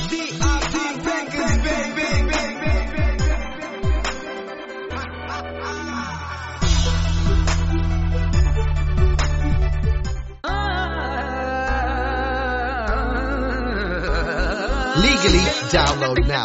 Legally download now.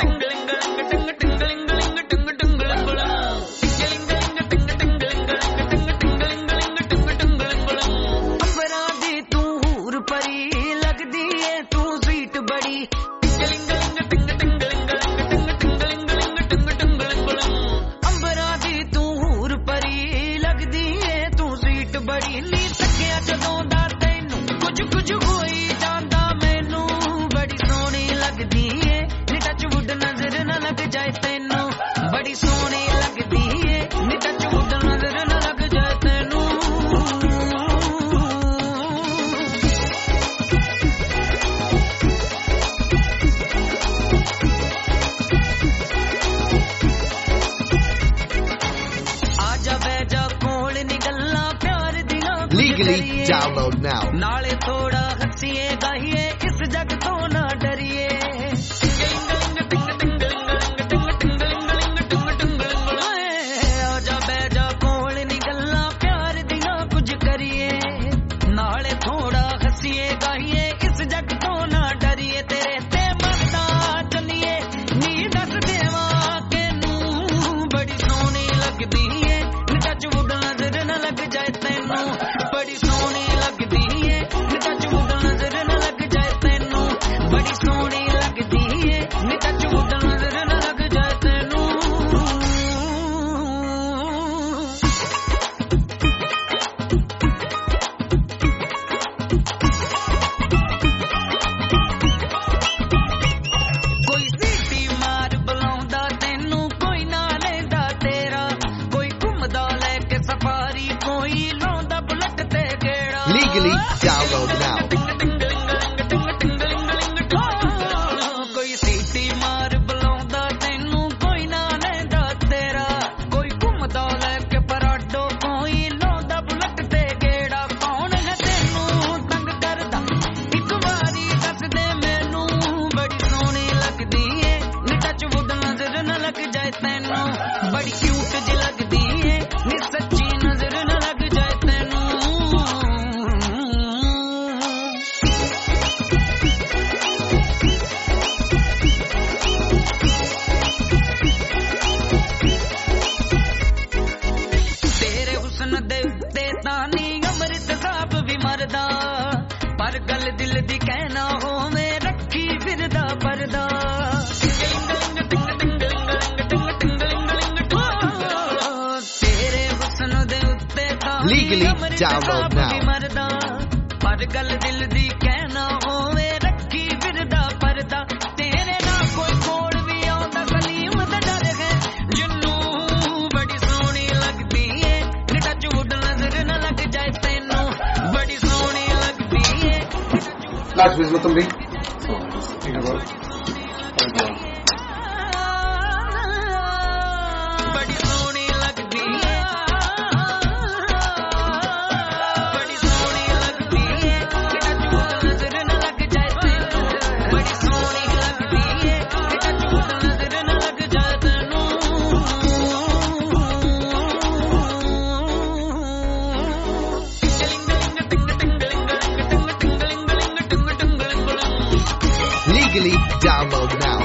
Legally download now. नाले थोड़ा हंसिए गाइए इस जग तो ना डरिए आजा बैजा कोल नी गल्ला प्यार दिना कुछ करिए नाले थोड़ा हंसिए गाइए इस जग तो ना डरिए तेरे ते मता चलिए नी दस देवा के नू बड़ी सोहनी लगदी है टच वुड नजर न लग जाए तैनू बड़ी सोहनी लगदी है टच वुड नजर न लग जाए तैनू बड़ी सोहनी लगदी है टच वुड नजर न लग जाए तैनू कोई सीटी मार बुलाਉਂਦਾ ਤੈਨੂੰ ਕੋਈ ਨਾ ਲੈਂਦਾ ਤੇਰਾ ਕੋਈ ਘੁੰਮਦਾ ਲੈ ਕੇ ਸਫਾਰੀ ਕੋਈ ਲਾਉਂਦਾ ਬੁਲਟ ਤੇ ਗੇੜਾ Legally download now. ਕੋਈ ਸੀਟੀ ਮਾਰ ਬੁਲਾਉਂਦਾ ਤੈਨੂੰ ਕੋਈ ਨਾ ਲੈਂਦਾ ਤੇਰਾ ਕੋਈ ਘੁੰਮਦਾ ਲੈ ਕੇ ਪਰਾਡੋ ਕੋਈ ਲਾਉਂਦਾ ਬੁਲਟ ਤੇ ਗੇੜਾ ਕੌਣ ਹੈ ਤੈਨੂੰ ਤੰਗ ਕਰਦਾ ਇੱਕ ਵਾਰੀ ਦੱਸ ਦੇ ਮੈਨੂੰ ਬੜੀ ਸੋਹਣੀ ਲੱਗਦੀ ਏ ਨੀ ਟੱਚ ਵੁੱਡ ਨਜ਼ਰ ਨਾ ਲੱਗ ਜਾਏ ਤੈਨੂੰ ਬੜੀ ਕਿਊਟ ਜਿਹੀ ਲੱਗਦੀ ਏ ਨੀ ਸੱਚੀ ਨਜ਼ਰ ਨਾ ਲੱਗ ਜਾਏ ਤੈਨੂੰ ਤੇਰੇ ਹੁਸਨ ਦੇ ਉੱਤੇ ਤਾਂ ਨੀ ਅੰਮ੍ਰਿਤ ਸਾਹਿਬ ਵੀ ਮਰਦਾ ਪਰ ਗੱਲ ਦਿਲ ਦੀ ਕਹਿਣਾ ਹੋਵੇ ਰੱਖੀ ਫਿਰਦਾ ਪਰਦਾ ਤੇਰੇ ਹੁਸਨ ਦੇ ਉੱਤੇ ਤਾਂ ਨੀ Legally ਅੰਮ੍ਰਿਤ download ਸਾਹਿਬ now. ਵੀ ਮਰਦਾ ਪਰ ਗੱਲ ਦਿਲ ਦੀ ਕਹਿਣਾ ਹੋਵੇ ਰੱਖੀ ਫਿਰਦਾ ਪਰਦਾ ਤੇਰੇ ਨਾਲ ਕੋਈ ਕੋਲ ਵੀ ਆਉਂਦਾ ਸਲੀਮ ਦਾ ਡਰ ਹੈ ਜਿੰਨੂੰ ਬੜੀ ਸੋਹਣੀ ਲੱਗਦੀ ਏ ਨੀ ਟੱਚ ਵੁੱਡ ਨਜ਼ਰ ਨਾ ਲੱਗ ਜਾਏ ਤੈਨੂੰ ਬੜੀ ਸੋਹਣੀ ਲੱਗਦੀ ਏ Last with Lutumbi. ਬੜੀ ਸੋਹਣੀ ਲੱਗਦੀ ਏ ਬੜੀ ਸੋਹਣੀ ਲੱਗਦੀ ਏ ਨੀ ਟੱਚ ਵੁੱਡ ਨਜ਼ਰ ਨਾ ਲੱਗ ਜਾਏ ਤੈਨੂੰ ਬੜੀ ਸੋਹਣੀ ਲੱਗਦੀ ਏ ਨੀ ਟੱਚ ਵੁੱਡ ਨਜ਼ਰ ਨਾ ਲੱਗ ਜਾਏ ਤੈਨੂੰ Legally download now.